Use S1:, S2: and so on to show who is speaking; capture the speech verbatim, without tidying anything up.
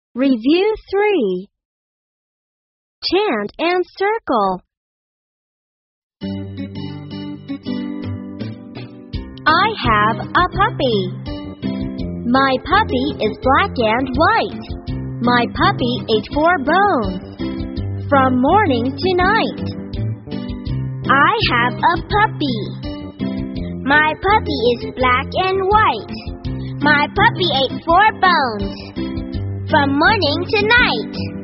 S1: Review three. Chant and circle. I have a puppy. My puppy is black and white. My puppy ate four bones from morning to night.
S2: I have a puppy. My puppy is black and white. My puppy ate four bones from morning to night.